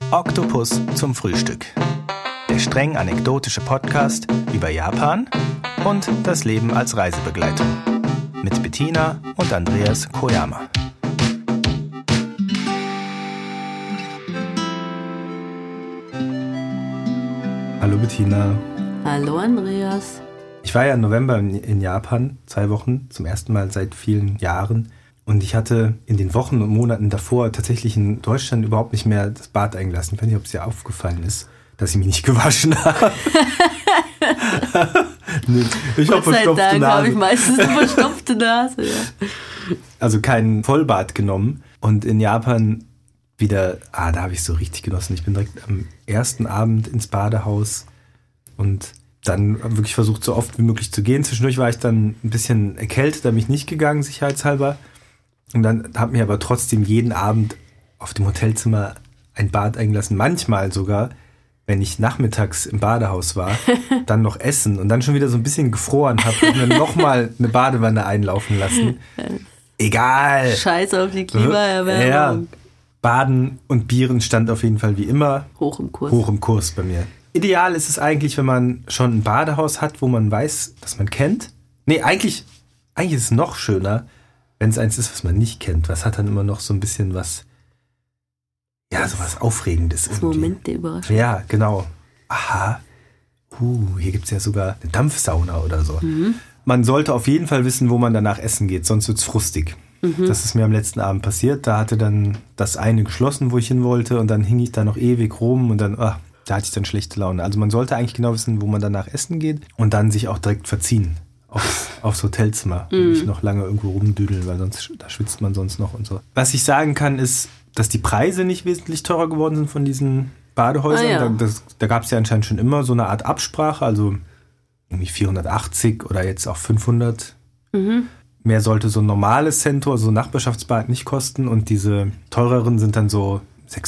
Oktopus zum Frühstück. Der streng anekdotische Podcast über Japan und das Leben als Reisebegleitung. Mit Bettina und Andreas Koyama. Hallo Bettina. Hallo Andreas. Ich war ja im November in Japan, 2 Wochen, zum ersten Mal seit vielen Jahren. Und ich hatte in den Wochen und Monaten davor tatsächlich in Deutschland überhaupt nicht mehr das Bad eingelassen. Ich weiß nicht, ob es dir aufgefallen ist, dass ich mich nicht gewaschen habe. Nee, ich habe verstopfte Dank Nase. habe ich meistens eine verstopfte Nase. Ja. Also kein Vollbad genommen. Und in Japan wieder, da habe ich so richtig genossen. Ich bin direkt am ersten Abend ins Badehaus und dann wirklich versucht, so oft wie möglich zu gehen. Zwischendurch war ich dann ein bisschen erkältet, da bin ich nicht gegangen, sicherheitshalber. Und dann habe mir aber trotzdem jeden Abend auf dem Hotelzimmer ein Bad eingelassen. Manchmal sogar, wenn ich nachmittags im Badehaus war, dann noch essen und dann schon wieder so ein bisschen gefroren habe und mir nochmal eine Badewanne einlaufen lassen. Egal. Scheiß auf die Klimaerwärmung. Ja, Baden und Bieren stand auf jeden Fall wie immer Hoch im Kurs. Hoch im Kurs bei mir. Ideal ist es eigentlich, wenn man schon ein Badehaus hat, wo man weiß, dass man kennt. Nee, eigentlich ist es noch schöner, wenn es eins ist, was man nicht kennt. Was hat dann immer noch so ein bisschen was, ja, so was Aufregendes. Das irgendwie. Moment der Überraschung. Ja, genau. Aha. Hier gibt es ja sogar eine Dampfsauna oder so. Mhm. Man sollte auf jeden Fall wissen, wo man danach essen geht, sonst wird es frustig. Mhm. Das ist mir am letzten Abend passiert. Da hatte dann das eine geschlossen, wo ich hin wollte, und dann hing ich da noch ewig rum und dann, da hatte ich dann schlechte Laune. Also man sollte eigentlich genau wissen, wo man danach essen geht und dann sich auch direkt verziehen aufs Hotelzimmer und nicht noch lange irgendwo rumdüdeln, weil sonst da schwitzt man sonst noch und so. Was ich sagen kann, ist, dass die Preise nicht wesentlich teurer geworden sind von diesen Badehäusern. Ja. Da gab es ja anscheinend schon immer so eine Art Absprache, also irgendwie 480 oder jetzt auch 500. Mehr sollte so ein normales Cento, so ein Nachbarschaftsbad, nicht kosten, und diese teureren sind dann so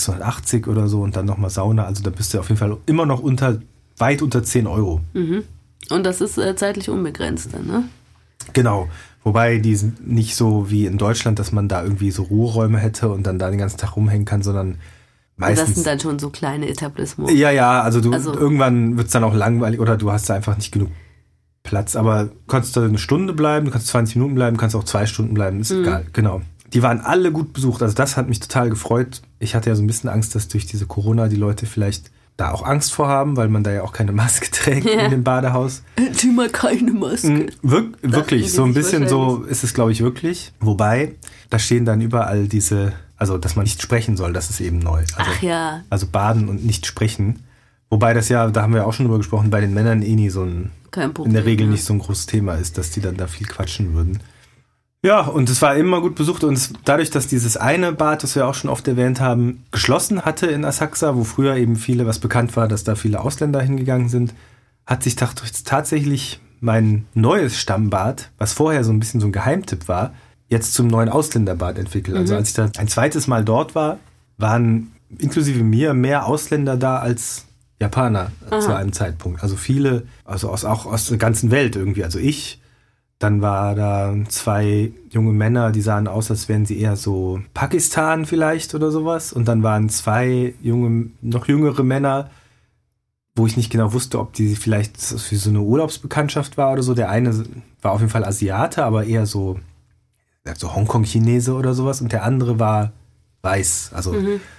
680 oder so und dann nochmal Sauna. Also da bist du auf jeden Fall immer noch weit unter 10 Euro. Mhm. Und das ist zeitlich unbegrenzt dann, ne? Genau. Wobei die sind nicht so wie in Deutschland, dass man da irgendwie so Ruheräume hätte und dann da den ganzen Tag rumhängen kann, sondern meistens... Das sind dann schon so kleine Etablissements. Ja, also irgendwann wird es dann auch langweilig oder du hast da einfach nicht genug Platz. Aber du kannst da eine Stunde bleiben, du kannst 20 Minuten bleiben, du kannst auch 2 Stunden bleiben, ist egal. Genau. Die waren alle gut besucht, also das hat mich total gefreut. Ich hatte ja so ein bisschen Angst, dass durch diese Corona die Leute vielleicht da auch Angst vor haben, weil man da ja auch keine Maske trägt in dem Badehaus. Zieh mal keine Maske. Wirklich, so ein bisschen so ist es, glaube ich, wirklich. Wobei, da stehen dann überall diese, also dass man nicht sprechen soll, das ist eben neu. Also, Ach ja. Also baden und nicht sprechen. Wobei das ja, da haben wir auch schon drüber gesprochen, bei den Männern nie so ein, Kein Problem, in der Regel ja. nicht so ein großes Thema ist, dass die dann da viel quatschen würden. Ja, und es war immer gut besucht und dadurch, dass dieses eine Bad, das wir auch schon oft erwähnt haben, geschlossen hatte in Asakusa, wo früher eben was bekannt war, dass da viele Ausländer hingegangen sind, hat sich tatsächlich mein neues Stammbad, was vorher so ein bisschen so ein Geheimtipp war, jetzt zum neuen Ausländerbad entwickelt. Also als ich da ein zweites Mal dort war, waren inklusive mir mehr Ausländer da als Japaner zu einem Zeitpunkt. Also viele, also auch aus der ganzen Welt irgendwie. Also dann war da 2 junge Männer, die sahen aus, als wären sie eher so Pakistan vielleicht oder sowas. Und dann waren 2 noch jüngere Männer, wo ich nicht genau wusste, ob die vielleicht für so eine Urlaubsbekanntschaft war oder so. Der eine war auf jeden Fall Asiate, aber eher so Hongkong-Chinese oder sowas. Und der andere war weiß. Also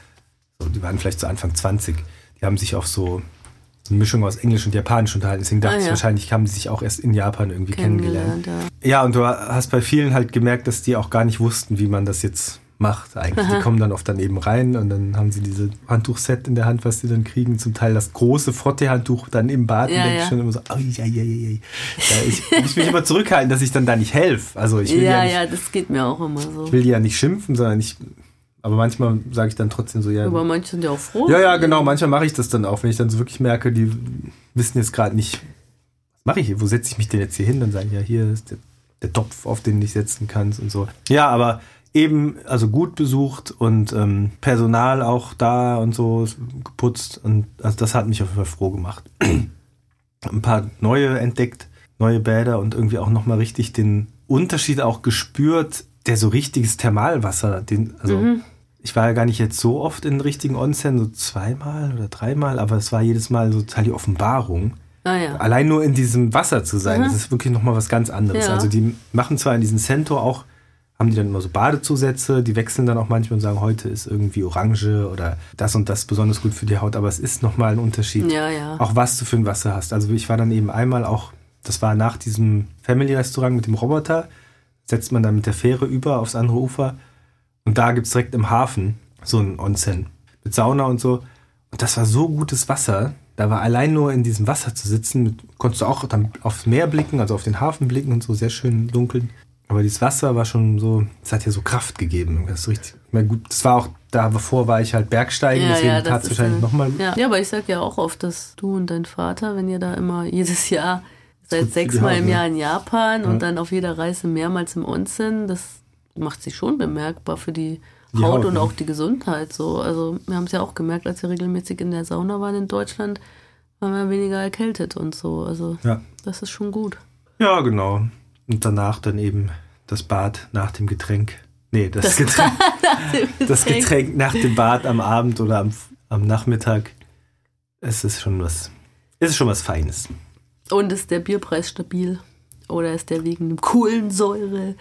so, die waren vielleicht so Anfang 20. Die haben sich auf so eine Mischung aus Englisch und Japanisch unterhalten. Deswegen dachte ich, wahrscheinlich haben die sich auch erst in Japan irgendwie kennengelernt. Ja, und du hast bei vielen halt gemerkt, dass die auch gar nicht wussten, wie man das jetzt macht eigentlich. Die kommen dann oft daneben rein und dann haben sie diese Handtuchset in der Hand, was sie dann kriegen. Zum Teil das große Frottee-Handtuch dann im Bad. Und denke ich schon immer so, ich muss mich immer zurückhalten, dass ich dann da nicht helfe. Also ich will das geht mir auch immer so. Ich will die ja nicht schimpfen, sondern aber manchmal sage ich dann trotzdem so, ja. Aber manche sind ja auch froh. Ja, genau. Manchmal mache ich das dann auch, wenn ich dann so wirklich merke, die wissen jetzt gerade nicht, was mache ich hier? Wo setze ich mich denn jetzt hier hin? Dann sage ich, ja, hier ist der Topf, auf den du dich setzen kannst und so. Ja, aber eben, also gut besucht und Personal auch da und so geputzt. Und also das hat mich auf jeden Fall froh gemacht. Ein paar neue entdeckt, neue Bäder und irgendwie auch nochmal richtig den Unterschied auch gespürt, der so richtiges Thermalwasser, Ich war ja gar nicht jetzt so oft in richtigen Onsen, so 2-mal oder 3-mal, aber es war jedes Mal so total die Offenbarung. Ah, ja. Allein nur in diesem Wasser zu sein, das ist wirklich nochmal was ganz anderes. Ja. Also die machen zwar in diesen Sento auch, haben die dann immer so Badezusätze, die wechseln dann auch manchmal und sagen, heute ist irgendwie Orange oder das und das besonders gut für die Haut, aber es ist nochmal ein Unterschied, Ja. auch was du für ein Wasser hast. Also ich war dann eben einmal auch, das war nach diesem Family-Restaurant mit dem Roboter, setzt man dann mit der Fähre über aufs andere Ufer und da gibt es direkt im Hafen so ein Onsen mit Sauna und so. Und das war so gutes Wasser, da war allein nur in diesem Wasser zu sitzen, konntest du auch dann aufs Meer blicken, also auf den Hafen blicken und so, sehr schön dunkel. Aber dieses Wasser war schon so, es hat ja so Kraft gegeben. Das ist richtig, ich meine, gut, das war auch, davor war ich halt Bergsteigen, deswegen tat es wahrscheinlich nochmal. Ja, aber ich sag ja auch oft, dass du und dein Vater, wenn ihr da immer jedes Jahr, seit 6-mal im Jahr in Japan und dann auf jeder Reise mehrmals im Onsen, das macht sich schon bemerkbar für die Haut und auch die Gesundheit. So. Also wir haben es ja auch gemerkt, als wir regelmäßig in der Sauna waren in Deutschland, waren wir weniger erkältet und so. Also das ist schon gut. Ja, genau. Und danach dann eben das Bad nach dem Getränk. Nee, das Getränk nach dem Bad am Abend oder am Nachmittag. Es ist schon was Feines. Und ist der Bierpreis stabil? Oder ist der wegen dem Kohlensäure,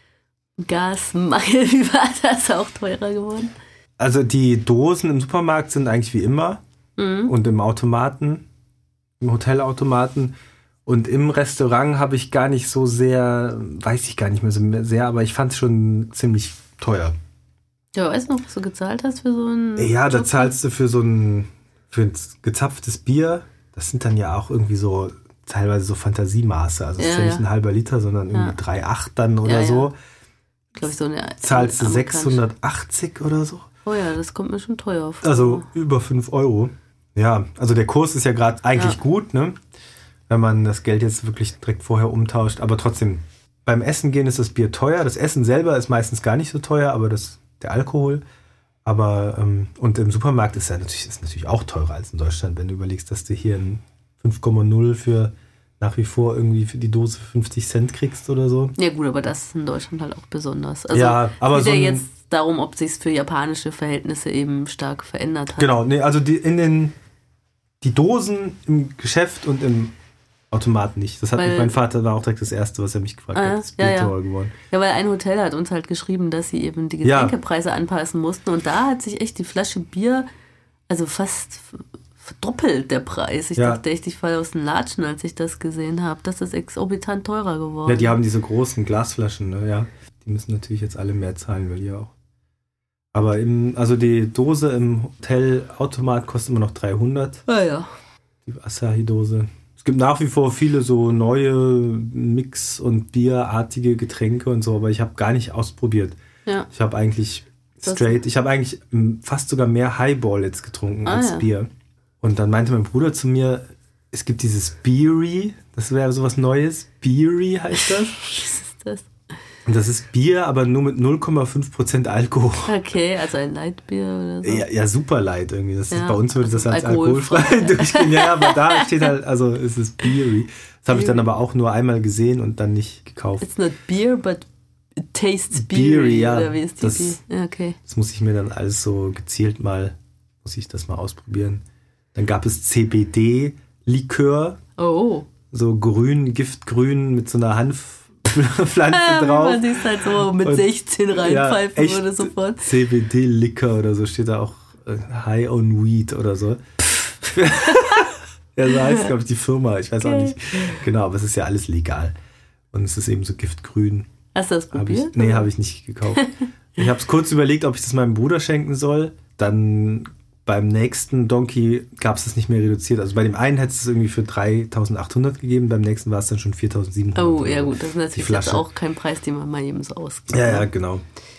Gasmangel, wie war das, auch teurer geworden? Also die Dosen im Supermarkt sind eigentlich wie immer. Und im Automaten, im Hotelautomaten. Und im Restaurant habe ich gar nicht so sehr, weiß ich gar nicht mehr so sehr, aber ich fand es schon ziemlich teuer. Ja, weißt du noch, was du gezahlt hast für so ein... Ja, da zahlst du für ein gezapftes Bier, das sind dann ja auch irgendwie so teilweise so Fantasiemaße. Also es ist ja nicht ein halber Liter, sondern irgendwie 3,8 dann oder so. Glaube ich, so eine... Zahlst du 680 oder so. Oh ja, das kommt mir schon teuer vor. Also über 5 Euro. Ja, also der Kurs ist ja gerade eigentlich gut, ne? Wenn man das Geld jetzt wirklich direkt vorher umtauscht. Aber trotzdem, beim Essen gehen ist das Bier teuer. Das Essen selber ist meistens gar nicht so teuer, aber der Alkohol. Aber, und im Supermarkt ist natürlich auch teurer als in Deutschland, wenn du überlegst, dass du hier ein 5,0 für nach wie vor irgendwie für die Dose 50 Cent kriegst oder so. Ja gut, aber das ist in Deutschland halt auch besonders. Also ja, aber geht ja jetzt darum, ob sich es für japanische Verhältnisse eben stark verändert hat. Genau, nee, also die Dosen im Geschäft und im Automat nicht. Das hat mein Vater, war auch direkt das Erste, was er mich gefragt hat. Ist teurer geworden. Ja, weil ein Hotel hat uns halt geschrieben, dass sie eben die Getränkepreise anpassen mussten. Und da hat sich echt die Flasche Bier, also fast verdoppelt der Preis. Ich dachte echt, ich falle aus den Latschen, als ich das gesehen habe. Das ist exorbitant teurer geworden. Ja, die haben diese großen Glasflaschen, ne? Ja. Die müssen natürlich jetzt alle mehr zahlen, weil die auch. Aber also die Dose im Hotelautomat kostet immer noch 300. Ah ja. Die Asahi-Dose. Es gibt nach wie vor viele so neue Mix- und Bierartige Getränke und so, aber ich habe gar nicht ausprobiert. Ja. Ich habe eigentlich fast sogar mehr Highball jetzt getrunken als Bier. Und dann meinte mein Bruder zu mir, es gibt dieses Beery, das wäre sowas Neues. Beery heißt das. Was ist das? Und das ist Bier, aber nur mit 0,5% Alkohol. Okay, also ein Lightbier oder so. Ja, super light irgendwie. Das ist, bei uns würde das als alkoholfrei durchgehen. Ja, aber da steht halt, also es ist Beery. Das habe ich dann aber auch nur einmal gesehen und dann nicht gekauft. It's not beer, but it tastes beery. Ja. Oder wie ist die Bier? Okay. Das muss ich mir dann alles so gezielt muss ich das mal ausprobieren. Dann gab es CBD-Likör. Oh. So grün, Giftgrün mit so einer Hanfpflanze drauf. Man sieht halt so mit 16 reinpfeifen würde sofort. CBD-Likör oder so steht da auch High on Weed oder so. Ja, so heißt, glaube ich, die Firma. Ich weiß auch nicht. Genau, aber es ist ja alles legal. Und es ist eben so giftgrün. Hast du das probiert? Nee, habe ich nicht gekauft. Ich habe es kurz überlegt, ob ich das meinem Bruder schenken soll. Dann beim nächsten Donkey gab es das nicht mehr reduziert. Also bei dem einen hätte es irgendwie für 3.800 gegeben, beim nächsten war es dann schon 4.700. Oh, ja gut, das ist natürlich jetzt auch kein Preis, den man mal eben so ausgibt. Ja, genau.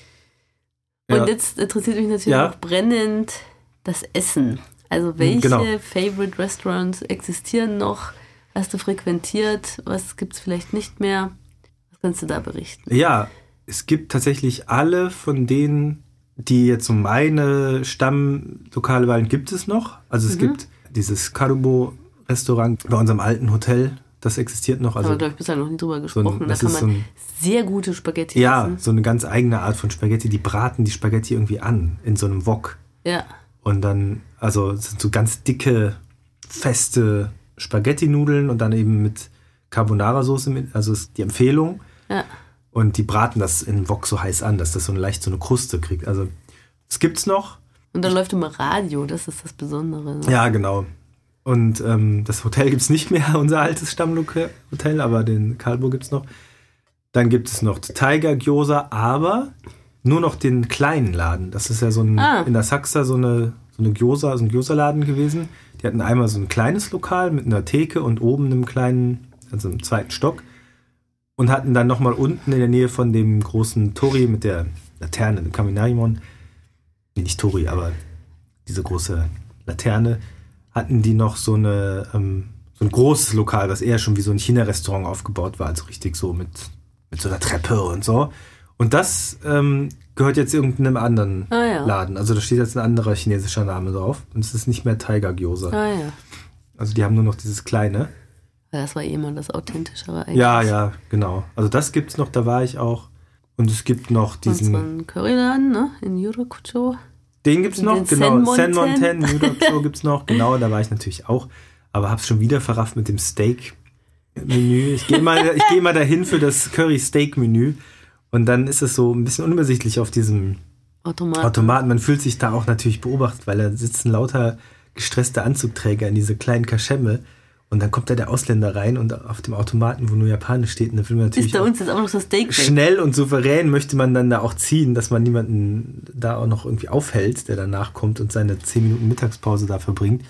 Und jetzt interessiert mich natürlich auch brennend das Essen. Also welche Favorite Restaurants existieren noch? Hast du frequentiert? Was gibt es vielleicht nicht mehr? Was kannst du da berichten? Ja, es gibt tatsächlich alle von denen, die jetzt so meine Stammlokale waren, gibt es noch. Also es gibt dieses Karubo-Restaurant bei unserem alten Hotel. Das existiert noch. Also haben wir, glaube ich, bisher noch nie drüber gesprochen. Da kann man sehr gute Spaghetti essen. Ja, so eine ganz eigene Art von Spaghetti. Die braten die Spaghetti irgendwie an in so einem Wok. Ja. Und dann, also es sind so ganz dicke, feste Spaghetti-Nudeln und dann eben mit Carbonara-Soße, also ist die Empfehlung. Ja. Und die braten das in Wok so heiß an, dass das so eine Kruste kriegt. Also das gibt's noch. Und dann läuft immer Radio, das ist das Besondere. Ne? Ja, genau. Und das Hotel gibt's nicht mehr, unser altes Stammhotel, aber den Kalbo gibt's noch. Dann gibt es noch Tiger Gyoza, aber nur noch den kleinen Laden. Das ist ja so ein in Asakusa so ein Gyoza-Laden gewesen. Die hatten einmal so ein kleines Lokal mit einer Theke und oben einem kleinen, also im zweiten Stock. Und hatten dann nochmal unten in der Nähe von dem großen Tori mit der Laterne, dem Kaminarimon, nee, nicht Tori, aber diese große Laterne, hatten die noch so ein großes Lokal, was eher schon wie so ein China-Restaurant aufgebaut war, also richtig so mit so einer Treppe und so. Und das gehört jetzt irgendeinem anderen Laden. Also da steht jetzt ein anderer chinesischer Name drauf. Und es ist nicht mehr Tiger Gyoza. Ja. Also die haben nur noch dieses kleine. Das war immer das Authentischere eigentlich. Ja, genau. Also das gibt's noch, da war ich auch. Und es gibt noch diesen... Und so einen Curryladen, ne? In Yurakucho. Den gibt's noch, den genau. Senmonten, Yurakucho gibt's noch. Genau, da war ich natürlich auch. Aber hab's schon wieder verrafft mit dem Steak-Menü. Ich gehe mal dahin für das Curry-Steak-Menü. Und dann ist es so ein bisschen unübersichtlich auf diesem Automaten. Man fühlt sich da auch natürlich beobachtet, weil da sitzen lauter gestresste Anzugträger in diese kleinen Kaschemme. Und dann kommt da der Ausländer rein und auf dem Automaten, wo nur Japanisch steht, und dann will man natürlich ist da uns jetzt auch noch das Steak schnell und souverän möchte man dann da auch ziehen, dass man niemanden da auch noch irgendwie aufhält, der danach kommt und seine 10 Minuten Mittagspause da verbringt.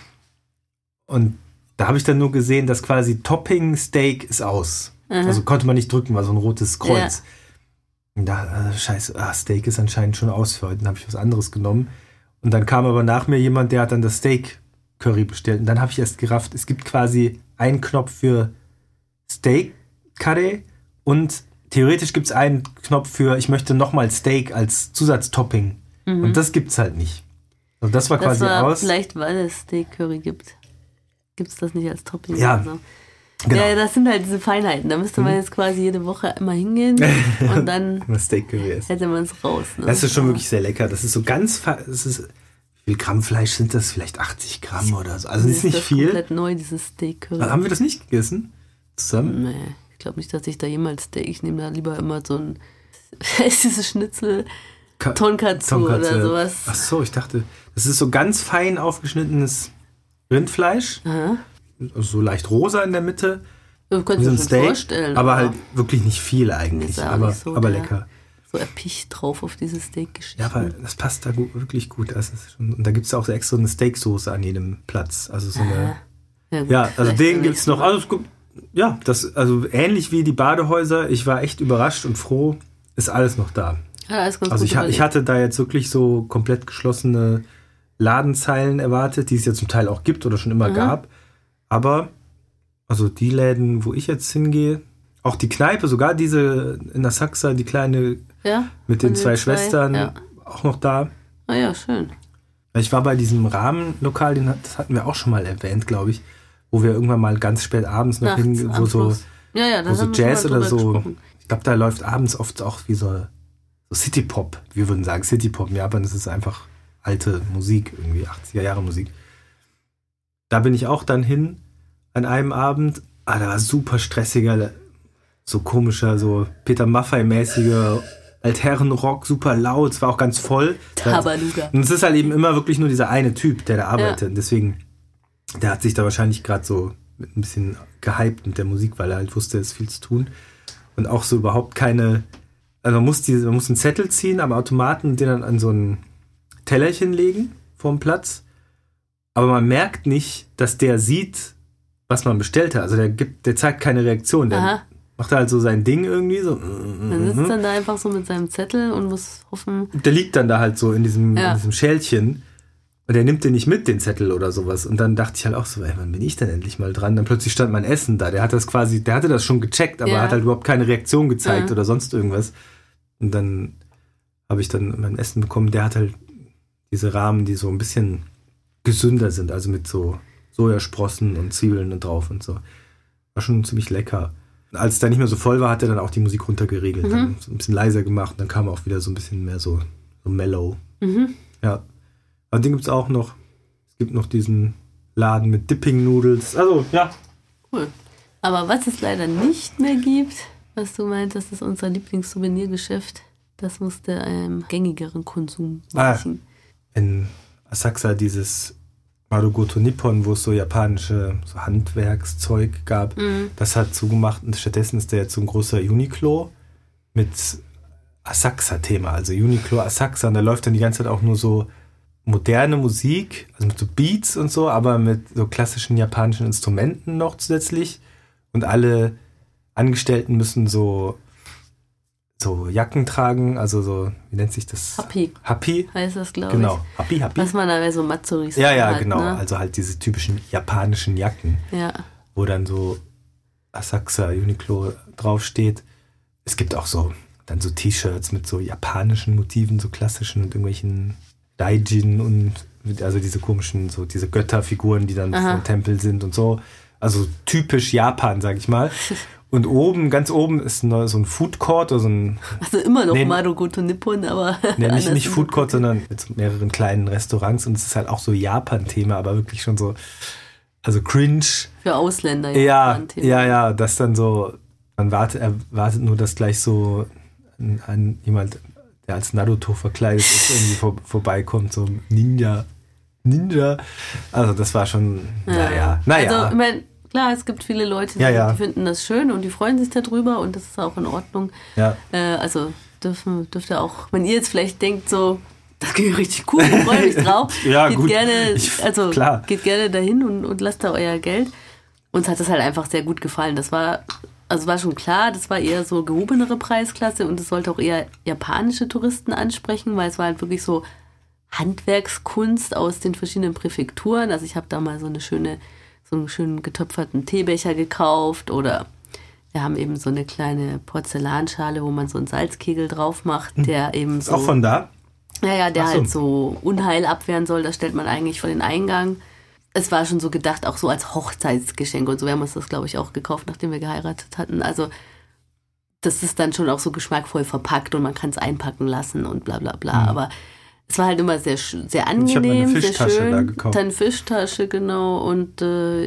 Und da habe ich dann nur gesehen, dass quasi Topping Steak ist aus. Aha. Also konnte man nicht drücken, war so ein rotes Kreuz. Ja. Und da, scheiße, Steak ist anscheinend schon aus für heute. Dann habe ich was anderes genommen. Und dann kam aber nach mir jemand, der hat dann das Steak Curry bestellt. Und dann habe ich erst gerafft, es gibt quasi einen Knopf für Steak Curry und theoretisch gibt es einen Knopf für ich möchte nochmal Steak als Zusatztopping. Mhm. Und das gibt's halt nicht. Also das war quasi aus. Vielleicht, weil es Steak Curry gibt. Gibt es das nicht als Topping? Ja. Oder so. Genau. Ja, das sind halt diese Feinheiten. Da müsste man jetzt quasi jede Woche immer hingehen und dann hätte man es raus. Ne? Das ist schon wirklich sehr lecker. Das ist so ganz, wie viel Gramm Fleisch sind das? Vielleicht 80 Gramm oder so. Also das ist nicht viel. Das ist komplett neu, dieses Steak Curry. Haben wir das nicht gegessen? Zusammen? Nee, ich glaube nicht, dass ich da jemals Steak, ich nehme da lieber immer so ein, ist dieses Schnitzel, Tonkatsu oder sowas. Ach so, ich dachte, das ist so ganz fein aufgeschnittenes Rindfleisch. Aha. So leicht rosa in der Mitte. Du könntest dir schon Steak, vorstellen. aber halt wirklich nicht viel eigentlich. Aber lecker. So erpicht drauf auf diese Steak-Geschichte. Ja, aber das passt da wirklich gut. Das ist schon, und da gibt es auch so extra eine Steaksoße an jedem Platz. Also so eine. Ja, also den gibt es noch. Also ähnlich wie die Badehäuser. Ich war echt überrascht und froh, ist alles noch da. Ja, alles ganz also gut ich hatte da jetzt wirklich so komplett geschlossene Ladenzeilen erwartet, die es ja zum Teil auch gibt oder schon immer gab. Aber, also die Läden, wo ich jetzt hingehe, auch die Kneipe, sogar diese in Asakusa, die kleine mit den zwei Schwestern, auch noch da. Ah ja, schön. Ich war bei diesem Rahmenlokal, das hatten wir auch schon mal erwähnt, glaube ich, wo wir irgendwann mal ganz spät abends noch hingehen, wo so Jazz oder so. Gesprochen. Ich glaube, da läuft abends oft auch wie so City-Pop. Wir würden sagen City-Pop. In Japan ist es einfach alte Musik, irgendwie 80er-Jahre-Musik. Da bin ich auch dann hin an einem Abend. Da war super stressiger, so komischer, so Peter Maffay-mäßiger Altherrenrock, super laut. Es war auch ganz voll. Tabaluga. Und es ist halt eben immer wirklich nur dieser eine Typ, der da arbeitet. Und deswegen, der hat sich da wahrscheinlich gerade so ein bisschen gehypt mit der Musik, weil er halt wusste, es ist viel zu tun. Und auch so überhaupt keine, also man muss einen Zettel ziehen am Automaten und den dann an so ein Tellerchen legen vorm Platz. Aber man merkt nicht, dass der sieht, was man bestellt hat. Also der zeigt keine Reaktion. Der macht halt so sein Ding irgendwie. So. Man sitzt dann da einfach so mit seinem Zettel und muss hoffen. Der liegt dann da halt so in diesem Schälchen. Und der nimmt den nicht mit, den Zettel oder sowas. Und dann dachte ich halt auch so, wann bin ich denn endlich mal dran? Dann plötzlich stand mein Essen da. Der hatte das schon gecheckt, aber hat halt überhaupt keine Reaktion gezeigt oder sonst irgendwas. Und dann habe ich dann mein Essen bekommen. Der hat halt diese Rahmen, die so ein bisschen gesünder sind, also mit so Sojasprossen und Zwiebeln und drauf und so. War schon ziemlich lecker. Als es dann nicht mehr so voll war, hat er dann auch die Musik runtergeregelt. Dann so ein bisschen leiser gemacht. Dann kam auch wieder so ein bisschen mehr so mellow. Ja. Aber den gibt es auch noch. Es gibt noch diesen Laden mit Dipping Noodles. Also, ja. Cool. Aber was es leider nicht mehr gibt, was du meint, das ist unser Lieblingssouvenirgeschäft. Das musste einem gängigeren Konsum weichen. In Asakusa dieses Marugoto Nippon, wo es so japanische so Handwerkszeug gab, das hat zugemacht und stattdessen ist der jetzt so ein großer Uniqlo mit Asakusa-Thema, also Uniqlo Asakusa, und da läuft dann die ganze Zeit auch nur so moderne Musik, also mit so Beats und so, aber mit so klassischen japanischen Instrumenten noch zusätzlich, und alle Angestellten müssen so Jacken tragen, also so, wie nennt sich das? Happy heißt das, glaube ich. Genau, Happy. Was man da bei so Matsuris Ja, hat, genau. Ne? Also halt diese typischen japanischen Jacken, wo dann so Asakusa, Uniqlo draufsteht. Es gibt auch so dann so T-Shirts mit so japanischen Motiven, so klassischen und irgendwelchen Daijin und also diese komischen, so diese Götterfiguren, die dann vom Tempel sind und so. Also typisch Japan, sag ich mal. Und ganz oben ist so ein Food Court oder so ein... Also immer noch Marugoto Nippon, aber... nicht Food Court, sondern mit mehreren kleinen Restaurants, und es ist halt auch so Japan-Thema, aber wirklich schon so, also cringe. Für Ausländer. Ja, das dann so, man erwartet nur, dass gleich so jemand, der als Naruto verkleidet ist, irgendwie vorbeikommt, so Ninja. Also das war schon, naja. Also, ich meine, klar, es gibt viele Leute, die finden das schön und die freuen sich darüber, und das ist auch in Ordnung. Ja. Also dürft ihr auch, wenn ihr jetzt vielleicht denkt so, das geht richtig cool, ich freue mich drauf, geht gerne dahin und lasst da euer Geld. Uns hat das halt einfach sehr gut gefallen. Das war schon klar, das war eher so gehobenere Preisklasse, und es sollte auch eher japanische Touristen ansprechen, weil es war halt wirklich so Handwerkskunst aus den verschiedenen Präfekturen. Also ich habe da mal so einen schönen getöpferten Teebecher gekauft, oder wir haben eben so eine kleine Porzellanschale, wo man so einen Salzkegel drauf macht, der eben so... Auch von da? Ja, der halt so Unheil abwehren soll. Das stellt man eigentlich vor den Eingang. Es war schon so gedacht, auch so als Hochzeitsgeschenk und so. Wir haben uns das, glaube ich, auch gekauft, nachdem wir geheiratet hatten. Also das ist dann schon auch so geschmackvoll verpackt und man kann es einpacken lassen und bla bla bla. Aber es war halt immer sehr, sehr angenehm, ich habe eine Fischtasche sehr schön. Da gekauft. Eine Fischtasche, genau. Und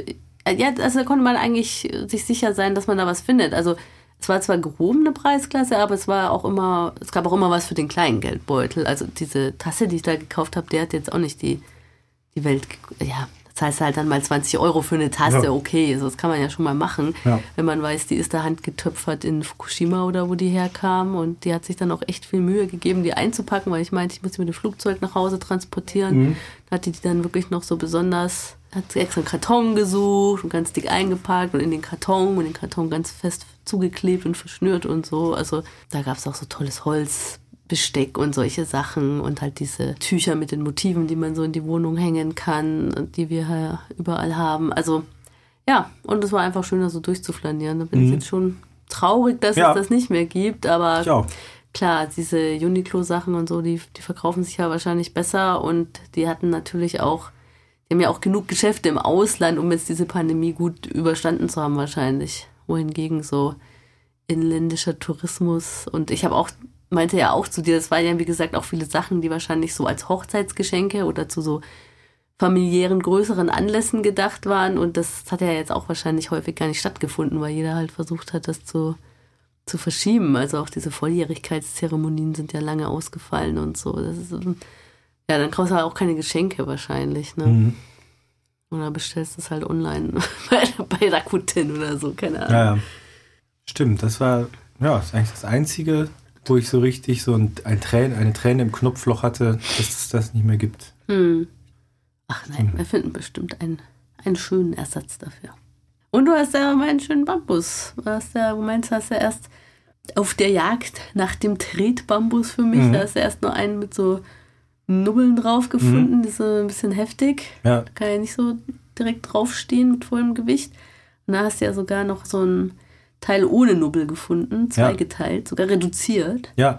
also da konnte man eigentlich sich sicher sein, dass man da was findet. Also es war zwar gehobene Preisklasse, aber es gab auch immer was für den kleinen Geldbeutel. Also diese Tasse, die ich da gekauft habe, die hat jetzt auch nicht die Welt... Ja, das heißt halt dann mal 20 € für eine Tasse, okay, also das kann man ja schon mal machen, wenn man weiß, die ist da handgetöpfert in Fukushima oder wo die herkam, und die hat sich dann auch echt viel Mühe gegeben, die einzupacken, weil ich meinte, ich muss die mit dem Flugzeug nach Hause transportieren. Da hatte die dann wirklich noch so besonders, hat sie extra einen Karton gesucht und ganz dick eingepackt und in den Karton ganz fest zugeklebt und verschnürt und so. Also da gab es auch so tolles Holzbesteck und solche Sachen und halt diese Tücher mit den Motiven, die man so in die Wohnung hängen kann und die wir hier überall haben. Also ja, und es war einfach schön, da so durchzuflanieren. Da bin ich jetzt schon traurig, dass es das nicht mehr gibt, aber klar, diese Uniqlo-Sachen und so, die verkaufen sich ja wahrscheinlich besser, und die hatten natürlich auch, die haben ja auch genug Geschäfte im Ausland, um jetzt diese Pandemie gut überstanden zu haben wahrscheinlich. Wohingegen so inländischer Tourismus, und ich meinte ja auch zu dir, das waren ja wie gesagt auch viele Sachen, die wahrscheinlich so als Hochzeitsgeschenke oder zu so familiären, größeren Anlässen gedacht waren, und das hat ja jetzt auch wahrscheinlich häufig gar nicht stattgefunden, weil jeder halt versucht hat, das zu verschieben. Also auch diese Volljährigkeitszeremonien sind ja lange ausgefallen und so. Das ist, ja, dann kaufst du halt auch keine Geschenke wahrscheinlich, ne? Oder bestellst es halt online bei Rakuten oder so, keine Ahnung. Ja. Stimmt, das war, das ist eigentlich das Einzige, wo ich so richtig so eine Träne im Knopfloch hatte, dass es das nicht mehr gibt. Ach nein, wir finden bestimmt einen schönen Ersatz dafür. Und du hast ja mal einen schönen Bambus. Du hast ja erst auf der Jagd nach dem Tretbambus für mich, da hast du erst nur einen mit so Nubbeln drauf gefunden, die ist so ein bisschen heftig. Ja. Da kann ja nicht so direkt draufstehen mit vollem Gewicht. Und da hast du ja sogar noch so ein Teil ohne Nubbel gefunden, zweigeteilt, sogar reduziert. Ja.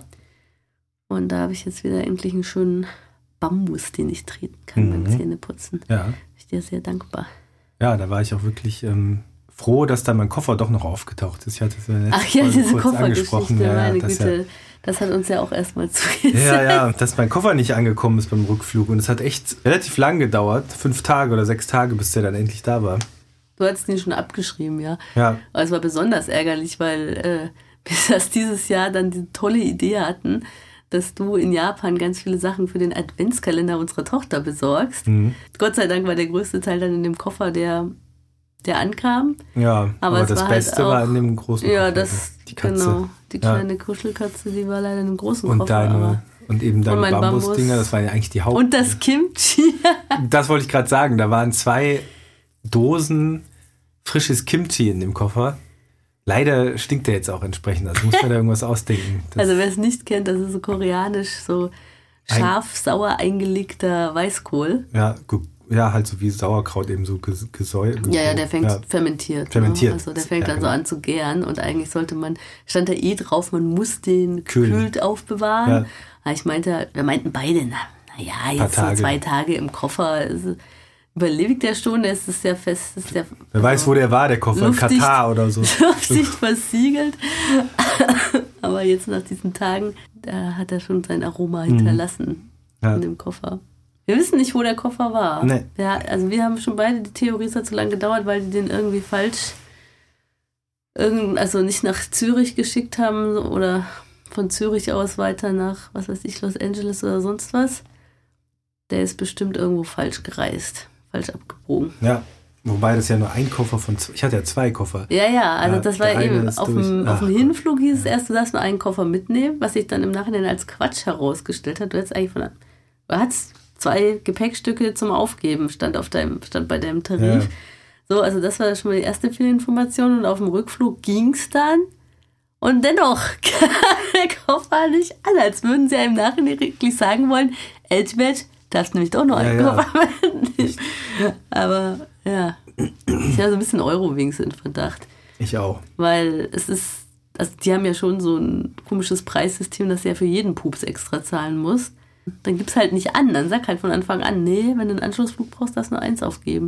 Und da habe ich jetzt wieder endlich einen schönen Bambus, den ich treten kann beim Zähneputzen. Ja. Bin ich dir sehr dankbar. Ja, da war ich auch wirklich froh, dass dann mein Koffer doch noch aufgetaucht ist. Ich hatte es ja diese Koffergeschichte, meine Güte. Das hat uns ja auch erstmal zugesagt. Ja, dass mein Koffer nicht angekommen ist beim Rückflug. Und es hat echt relativ lang gedauert, 5 Tage oder 6 Tage, bis der dann endlich da war. Du hattest ihn schon abgeschrieben, ja. Ja. Aber es war besonders ärgerlich, weil wir das dieses Jahr dann die tolle Idee hatten, dass du in Japan ganz viele Sachen für den Adventskalender unserer Tochter besorgst. Mhm. Gott sei Dank war der größte Teil dann in dem Koffer, der ankam. Ja, aber das Beste halt auch, war in dem großen Koffer. Ja, die Katze. Genau, die kleine Kuschelkatze, die war leider in dem großen Koffer. Und eben deine Bambusdinger, das waren ja eigentlich die Haupt... Und das Kimchi. Das wollte ich gerade sagen, da waren 2 Dosen frisches Kimchi in dem Koffer. Leider stinkt der jetzt auch entsprechend, also muss man da irgendwas ausdenken. Also wer es nicht kennt, das ist so koreanisch, so scharf-sauer eingelegter Weißkohl. Ja, halt so wie Sauerkraut eben so gesäuert. Ja, der fängt fermentiert. Ne? Also der fängt dann so an zu gären und eigentlich stand da drauf, man muss den gekühlt aufbewahren. Ja. Wir meinten beide, naja, jetzt so 2 Tage im Koffer, überlebt der schon, es ist ja fest. Wer weiß, wo der war, der Koffer, in Katar oder so. Luftig versiegelt. Aber jetzt nach diesen Tagen, da hat er schon sein Aroma hinterlassen in dem Koffer. Wir wissen nicht, wo der Koffer war. Nee. Wir haben schon beide die Theorie, es hat zu lange gedauert, weil die den irgendwie falsch, also nicht nach Zürich geschickt haben oder von Zürich aus weiter nach, was weiß ich, Los Angeles oder sonst was. Der ist bestimmt irgendwo falsch gereist. Falsch abgebogen. Ja, wobei das ja nur ein Koffer ich hatte ja 2 Koffer. Ja, also das war eben, auf dem Hinflug hieß es erst, du darfst nur einen Koffer mitnehmen, was sich dann im Nachhinein als Quatsch herausgestellt hat. Du hattest 2 Gepäckstücke zum Aufgeben, stand bei deinem Tarif. Ja. So, also das war schon mal die erste Fehlinformation und auf dem Rückflug ging es dann und dennoch kam der Koffer nicht an, als würden sie einem Nachhinein wirklich sagen wollen, Edgematch, darfst nämlich doch noch einen Koffer mitnehmen. Aber ja, ich habe so ein bisschen Eurowings in Verdacht. Ich auch. Weil die haben ja schon so ein komisches Preissystem, dass du ja für jeden Pups extra zahlen musst. Dann gib's halt nicht an, dann sag halt von Anfang an, nee, wenn du einen Anschlussflug brauchst, darfst du nur 1 aufgeben.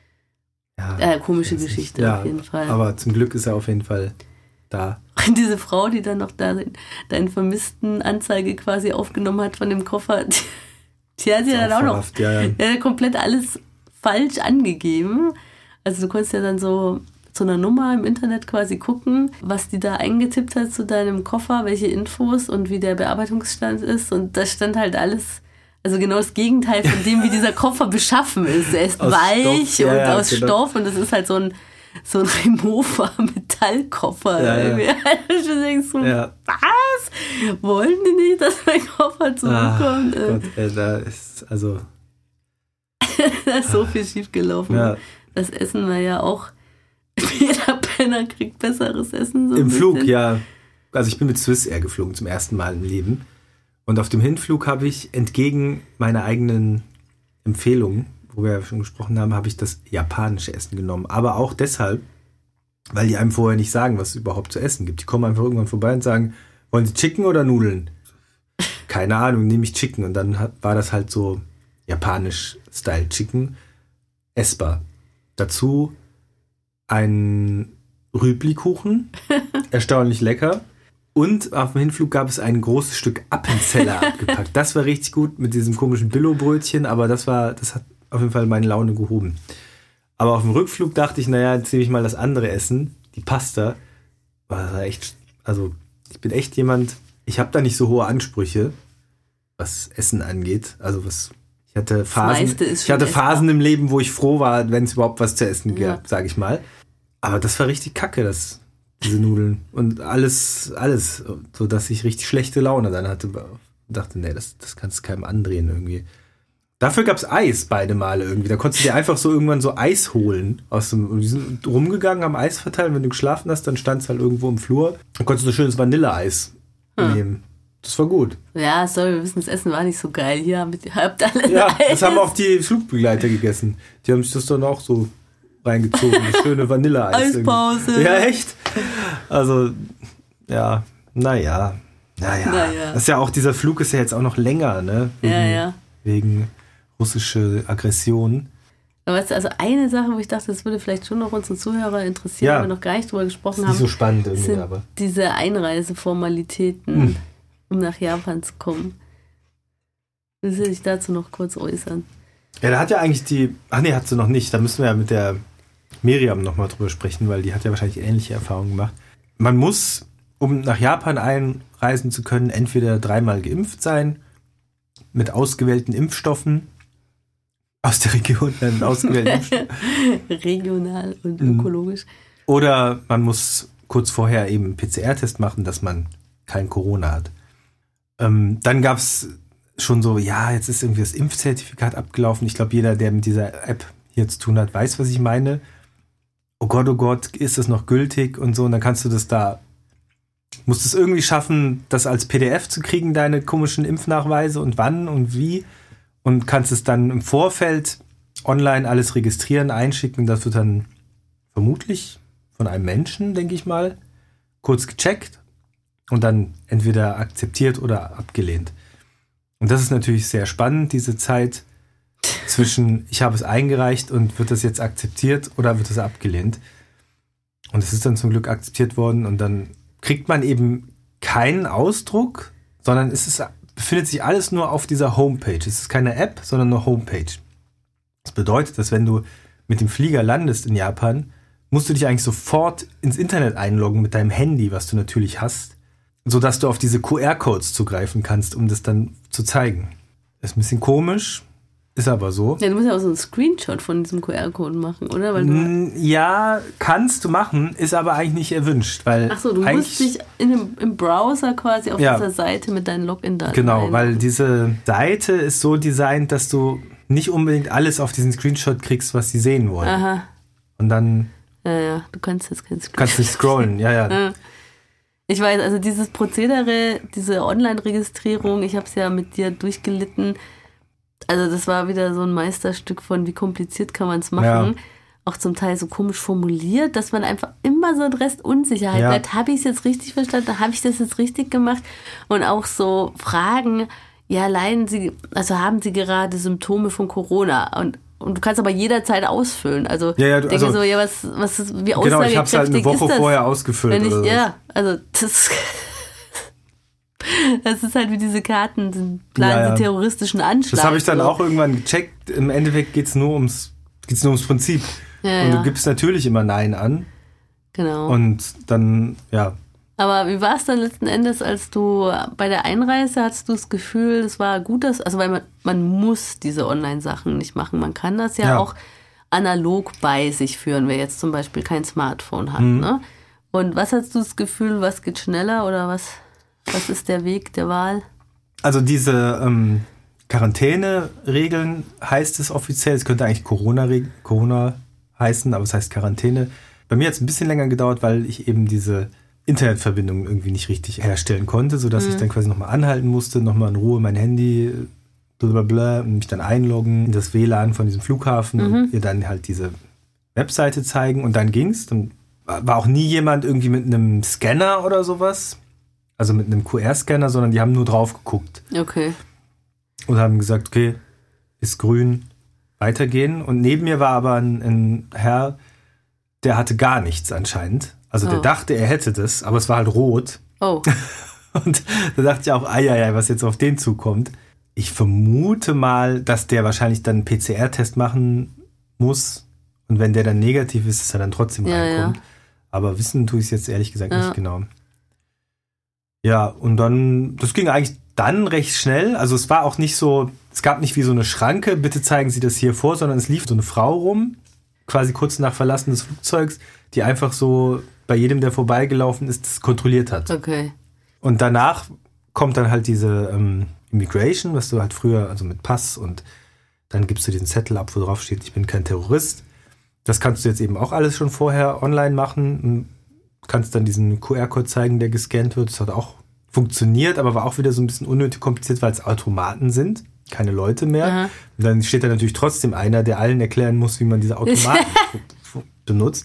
Ja, komische Geschichte auf jeden Fall. Aber zum Glück ist er auf jeden Fall da. Und diese Frau, die dann noch da deine Vermisstenanzeige quasi aufgenommen hat von dem Koffer, die hat ja dann auch noch komplett alles falsch angegeben. Also du konntest ja dann so zu einer Nummer im Internet quasi gucken, was die da eingetippt hat zu deinem Koffer, welche Infos und wie der Bearbeitungsstand ist. Und da stand halt alles, also genau das Gegenteil von dem, wie dieser Koffer beschaffen ist. Er ist aus weich Stoff, und aus Stoff und das ist halt so ein Remover-Metallkoffer. Ja. Du denkst so, was? Wollen die nicht, dass mein Koffer zurückkommt? Gott, da ist da ist so viel schiefgelaufen. Ja. Das Essen war ja auch, jeder Penner kriegt besseres Essen. So im Flug, ja. Also ich bin mit Swissair geflogen zum ersten Mal im Leben. Und auf dem Hinflug habe ich entgegen meiner eigenen Empfehlung, wo wir ja schon gesprochen haben, habe ich das japanische Essen genommen. Aber auch deshalb, weil die einem vorher nicht sagen, was es überhaupt zu essen gibt. Die kommen einfach irgendwann vorbei und sagen, wollen Sie Chicken oder Nudeln? Keine Ahnung, nehme ich Chicken. Und dann war das halt so japanisch-Style Chicken, essbar. Dazu ein Rübli-Kuchen, erstaunlich lecker. Und auf dem Hinflug gab es ein großes Stück Appenzeller abgepackt. Das war richtig gut mit diesem komischen Billo-Brötchen, aber das hat auf jeden Fall meine Laune gehoben. Aber auf dem Rückflug dachte ich, naja, jetzt nehme ich mal das andere Essen, die Pasta. Das war echt, also ich bin echt jemand, ich habe da nicht so hohe Ansprüche, was Essen angeht. Also ich hatte Phasen im Leben, wo ich froh war, wenn es überhaupt was zu essen gab, sage ich mal. Aber das war richtig kacke, diese Nudeln. Und alles, so dass ich richtig schlechte Laune dann hatte. Und dachte, nee, das kannst du keinem andrehen irgendwie. Dafür gab es Eis beide Male irgendwie. Da konntest du dir einfach so irgendwann so Eis holen. Die sind rumgegangen, haben Eis verteilt. Wenn du geschlafen hast, dann stand es halt irgendwo im Flur. Dann konntest du so schönes Vanilleeis nehmen. Das war gut. Ja, sorry, wir wissen, das Essen war nicht so geil. Hier habt alle Eis. Das haben auch die Flugbegleiter gegessen. Die haben sich das dann auch so reingezogen. Das schöne Vanilleeis. Eispause. Ja, echt? Also, ja, naja. Das ist ja auch, dieser Flug ist ja jetzt auch noch länger, ne? Wegen russische Aggression. Aber weißt du, also eine Sache, wo ich dachte, das würde vielleicht schon noch unsere Zuhörer interessieren, weil wir noch gar nicht drüber gesprochen haben. Ist nicht so spannend irgendwie, sind aber. diese Einreiseformalitäten, um nach Japan zu kommen. Willst du dich dazu noch kurz äußern? Ja, da hat ja eigentlich hat sie noch nicht. Da müssen wir ja mit der Miriam nochmal drüber sprechen, weil die hat ja wahrscheinlich ähnliche Erfahrungen gemacht. Man muss, um nach Japan einreisen zu können, entweder 3-mal geimpft sein, mit ausgewählten Impfstoffen, aus der Region, ausgewählten Impfstoffen. Regional und ökologisch. Oder man muss kurz vorher eben einen PCR-Test machen, dass man kein Corona hat. Dann gab es schon so, jetzt ist irgendwie das Impfzertifikat abgelaufen. Ich glaube, jeder, der mit dieser App hier zu tun hat, weiß, was ich meine. Oh Gott, ist das noch gültig und so. Und dann kannst du musst es irgendwie schaffen, das als PDF zu kriegen, deine komischen Impfnachweise und wann und wie. Und kannst es dann im Vorfeld online alles registrieren, einschicken. Das wird dann vermutlich von einem Menschen, denke ich mal, kurz gecheckt und dann entweder akzeptiert oder abgelehnt. Und das ist natürlich sehr spannend, diese Zeit zwischen ich habe es eingereicht und wird das jetzt akzeptiert oder wird es abgelehnt. Und es ist dann zum Glück akzeptiert worden und dann kriegt man eben keinen Ausdruck, sondern befindet sich alles nur auf dieser Homepage. Es ist keine App, sondern eine Homepage. Das bedeutet, dass wenn du mit dem Flieger landest in Japan, musst du dich eigentlich sofort ins Internet einloggen mit deinem Handy, was du natürlich hast, sodass du auf diese QR-Codes zugreifen kannst, um das dann zu zeigen. Das ist ein bisschen komisch, ist aber so. Ja, du musst ja auch so einen Screenshot von diesem QR-Code machen, oder? Weil ja, kannst du machen, ist aber eigentlich nicht erwünscht. Ach so, du musst dich im Browser quasi auf dieser Seite mit deinen Login-Daten Genau, weil diese Seite ist so designt, dass du nicht unbedingt alles auf diesen Screenshot kriegst, was sie sehen wollen. Aha. Und dann... Ja, du kannst jetzt keinen Screenshot. Kannst nicht scrollen, ja. Ich weiß, also dieses Prozedere, diese Online-Registrierung, ich habe es ja mit dir durchgelitten. Also das war wieder so ein Meisterstück von, wie kompliziert kann man es machen. Ja. Auch zum Teil so komisch formuliert, dass man einfach immer so ein Rest Unsicherheit bleibt. Habe ich es jetzt richtig verstanden? Habe ich das jetzt richtig gemacht? Und auch so Fragen, haben Sie gerade Symptome von Corona? Und du kannst aber jederzeit ausfüllen. Also wie aussagekräftig genau, ich habe es halt eine Woche vorher ausgefüllt. Das ist halt wie diese Karten, planen die terroristischen Anschlag. Das habe ich dann auch irgendwann gecheckt. Im Endeffekt geht's nur ums Prinzip. Und du gibst natürlich immer Nein an. Genau. Und dann, Aber wie war es dann letzten Endes, als du bei der Einreise, hattest du das Gefühl, es war gut, weil man muss diese Online-Sachen nicht machen. Man kann das auch analog bei sich führen, wer jetzt zum Beispiel kein Smartphone hat. Ne? Und was hast du das Gefühl, was geht schneller oder was ist der Weg der Wahl? Also diese Quarantäne-Regeln heißt es offiziell. Es könnte eigentlich Corona heißen, aber es heißt Quarantäne. Bei mir hat es ein bisschen länger gedauert, weil ich eben diese Internetverbindung irgendwie nicht richtig herstellen konnte, sodass ich dann quasi nochmal anhalten musste, nochmal in Ruhe mein Handy blablabla, und mich dann einloggen in das WLAN von diesem Flughafen und ihr dann halt diese Webseite zeigen und dann ging's. Dann war auch nie jemand irgendwie mit einem Scanner oder sowas, also mit einem QR-Scanner, sondern die haben nur drauf geguckt. Okay. Und haben gesagt, okay, ist grün, weitergehen. Und neben mir war aber ein Herr, der hatte gar nichts anscheinend. Also der dachte, er hätte das, aber es war halt rot. Oh. Und da dachte ich auch, was jetzt auf den zukommt. Ich vermute mal, dass der wahrscheinlich dann einen PCR-Test machen muss. Und wenn der dann negativ ist, dass er dann trotzdem reinkommt. Ja. Aber wissen tue ich es jetzt ehrlich gesagt nicht genau. Ja, und dann, das ging eigentlich dann recht schnell. Also es war auch nicht so, es gab nicht wie so eine Schranke, bitte zeigen Sie das hier vor, sondern es lief so eine Frau rum, quasi kurz nach Verlassen des Flugzeugs, die einfach so bei jedem, der vorbeigelaufen ist, das kontrolliert hat. Okay. Und danach kommt dann halt diese Immigration, was du halt früher, also mit Pass, und dann gibst du diesen Zettel ab, wo drauf steht, ich bin kein Terrorist. Das kannst du jetzt eben auch alles schon vorher online machen. Du kannst dann diesen QR-Code zeigen, der gescannt wird. Das hat auch funktioniert, aber war auch wieder so ein bisschen unnötig kompliziert, weil es Automaten sind, keine Leute mehr. Aha. Und dann steht da natürlich trotzdem einer, der allen erklären muss, wie man diese Automaten benutzt.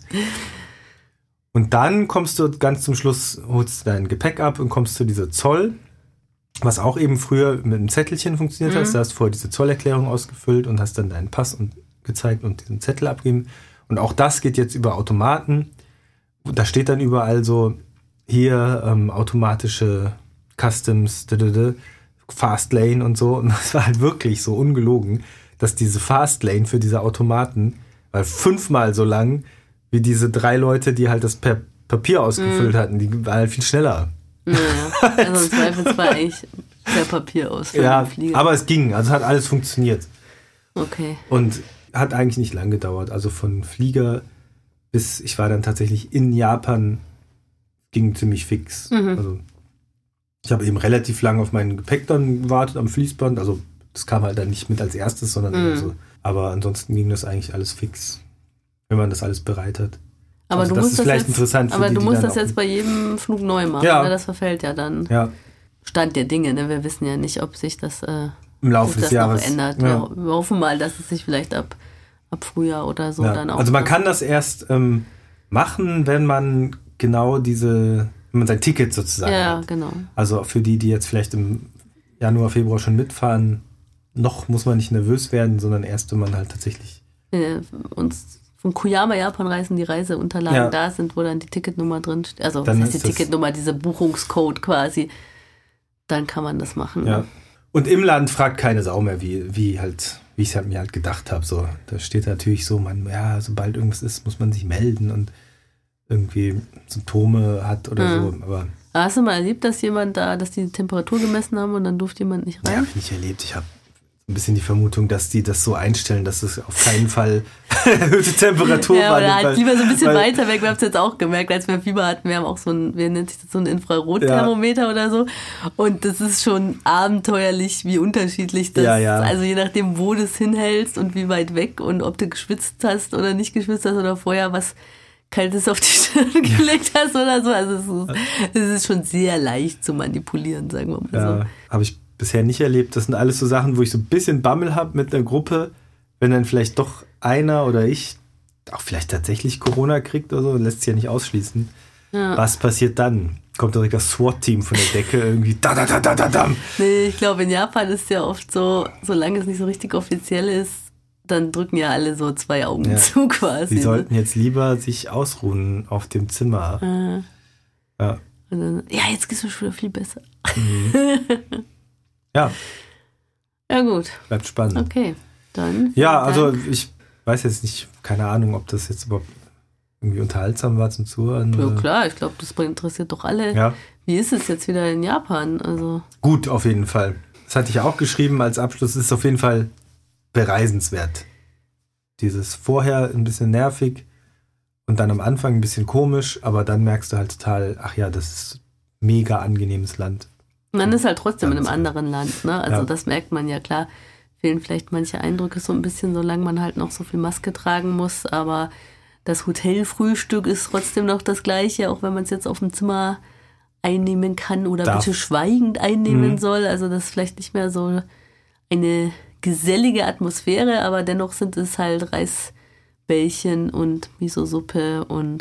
Und dann kommst du ganz zum Schluss, holst du dein Gepäck ab und kommst zu dieser Zoll, was auch eben früher mit einem Zettelchen funktioniert hat. Da hast du vorher diese Zollerklärung ausgefüllt und hast dann deinen Pass und gezeigt und diesen Zettel abgeben. Und auch das geht jetzt über Automaten. Da steht dann überall so, hier automatische Customs, Fastlane und so. Und das war halt wirklich so ungelogen, dass diese Fastlane für diese Automaten war 5-mal so lang wie diese 3 Leute, die halt das per Papier ausgefüllt hatten. Die waren halt viel schneller. Naja, also im Zweifelsfall eigentlich per Papier ausfüllen. Ja, aber es ging. Also hat alles funktioniert. Okay. Und hat eigentlich nicht lang gedauert. Also von Flieger bis ich war dann tatsächlich in Japan, ging ziemlich fix. Also ich habe eben relativ lange auf mein Gepäck dann gewartet am Fließband. Also das kam halt dann nicht mit als erstes, sondern eher so. Aber ansonsten ging das eigentlich alles fix, wenn man das alles bereit hat. Aber also du musst das ist vielleicht jetzt, interessant für aber die, du die musst dann das jetzt bei jedem Flug neu machen. Ja. Ne? Das verfällt ja dann. Ja. Stand der Dinge. Ne? Wir wissen ja nicht, ob sich das im Laufe des Jahres noch ändert. Ja. Wir hoffen mal, dass es sich vielleicht ab Frühjahr oder so dann auch. Also man kann das erst machen, wenn man genau wenn man sein Ticket sozusagen hat. Ja, genau. Also für die jetzt vielleicht im Januar, Februar schon mitfahren, noch muss man nicht nervös werden, sondern erst, wenn man halt tatsächlich uns von Koyama Japan reisen, die Reiseunterlagen da sind, wo dann die Ticketnummer drin steht. Also dann das heißt die Ticketnummer, dieser Buchungscode quasi. Dann kann man das machen. Ja. Und im Land fragt keine Sau mehr, wie ich es halt mir halt gedacht habe. So, da steht natürlich so, sobald irgendwas ist, muss man sich melden und irgendwie Symptome hat oder so. Aber hast du mal erlebt, dass dass die Temperatur gemessen haben und dann durfte jemand nicht rein? Ja, habe ich nicht erlebt. Ich habe ein bisschen die Vermutung, dass die das so einstellen, dass es auf keinen Fall erhöhte Temperatur war. Ja, oder halt lieber so ein bisschen weiter weg. Wir haben es jetzt auch gemerkt, als wir Fieber hatten. Wir haben auch wie nennt sich das, so ein Infrarotthermometer oder so. Und das ist schon abenteuerlich, wie unterschiedlich das ist. Also je nachdem, wo du es hinhältst und wie weit weg und ob du geschwitzt hast oder nicht geschwitzt hast oder vorher was Kaltes auf die Stirn gelegt hast oder so. Also es ist schon sehr leicht zu manipulieren, sagen wir mal so. Habe ich bisher nicht erlebt. Das sind alles so Sachen, wo ich so ein bisschen Bammel habe mit einer Gruppe, wenn dann vielleicht doch einer oder ich auch vielleicht tatsächlich Corona kriegt oder so, lässt sich ja nicht ausschließen. Ja. Was passiert dann? Kommt direkt das SWAT-Team von der Decke irgendwie da. Nee, ich glaube, in Japan ist ja oft so, solange es nicht so richtig offiziell ist, dann drücken ja alle so 2 Augen zu quasi. Die sollten jetzt lieber sich ausruhen auf dem Zimmer. Ja. Und dann, jetzt geht's mir schon wieder viel besser. Ja. Ja, gut. Bleibt spannend. Okay, dann. Ja, also ich weiß jetzt nicht, keine Ahnung, ob das jetzt überhaupt irgendwie unterhaltsam war zum Zuhören. Ja, klar, ich glaube, das interessiert doch alle. Ja. Wie ist es jetzt wieder in Japan? Also gut, auf jeden Fall. Das hatte ich ja auch geschrieben als Abschluss. Es ist auf jeden Fall bereisenswert. Dieses vorher ein bisschen nervig und dann am Anfang ein bisschen komisch, aber dann merkst du halt total, das ist ein mega angenehmes Land. Man ist halt trotzdem in einem anderen Land, ne? Also das merkt man ja, klar. Fehlen vielleicht manche Eindrücke so ein bisschen, solange man halt noch so viel Maske tragen muss, aber das Hotelfrühstück ist trotzdem noch das Gleiche, auch wenn man es jetzt auf dem Zimmer einnehmen kann oder bitte schweigend einnehmen soll. Also das ist vielleicht nicht mehr so eine gesellige Atmosphäre, aber dennoch sind es halt Reisbällchen und Miso-Suppe und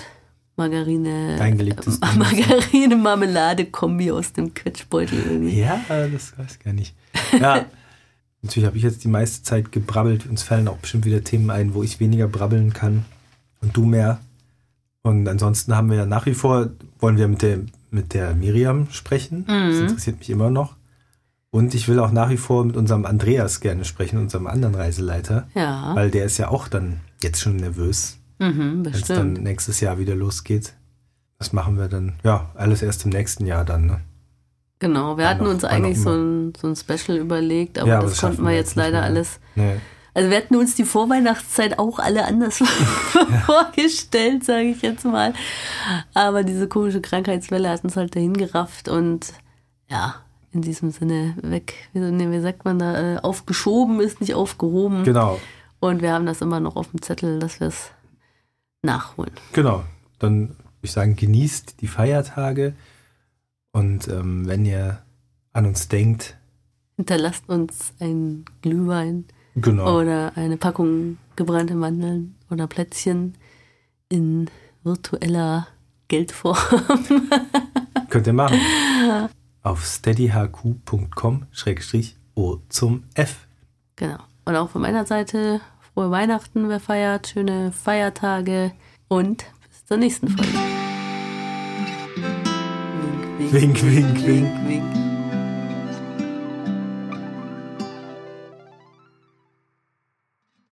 Margarine-Marmelade-Kombi aus dem Quetschbeutel irgendwie. Ja, das weiß ich gar nicht. Ja, natürlich habe ich jetzt die meiste Zeit gebrabbelt. Uns fallen auch bestimmt wieder Themen ein, wo ich weniger brabbeln kann und du mehr. Und ansonsten haben wir ja nach wie vor, wollen wir mit der Miriam sprechen. Das interessiert mich immer noch. Und ich will auch nach wie vor mit unserem Andreas gerne sprechen, unserem anderen Reiseleiter. Ja. Weil der ist ja auch dann jetzt schon nervös. Wenn es dann nächstes Jahr wieder losgeht. Das machen wir dann, alles erst im nächsten Jahr dann, ne? Genau, wir hatten uns eigentlich so ein Special überlegt, aber das konnten wir jetzt leider alles. Nee. Also wir hatten uns die Vorweihnachtszeit auch alle anders vorgestellt, sage ich jetzt mal. Aber diese komische Krankheitswelle hat uns halt dahin gerafft und in diesem Sinne wie sagt man da, aufgeschoben ist nicht aufgehoben. Genau. Und wir haben das immer noch auf dem Zettel, dass wir es nachholen. Genau, dann würde ich sagen, genießt die Feiertage und wenn ihr an uns denkt, hinterlasst uns einen Glühwein oder eine Packung gebrannte Mandeln oder Plätzchen in virtueller Geldform. Könnt ihr machen. Auf steadyhq.com/O zum F. Genau. Und auch von meiner Seite frohe Weihnachten, wer feiert, schöne Feiertage und bis zur nächsten Folge. Wink, wink, wink. Wink.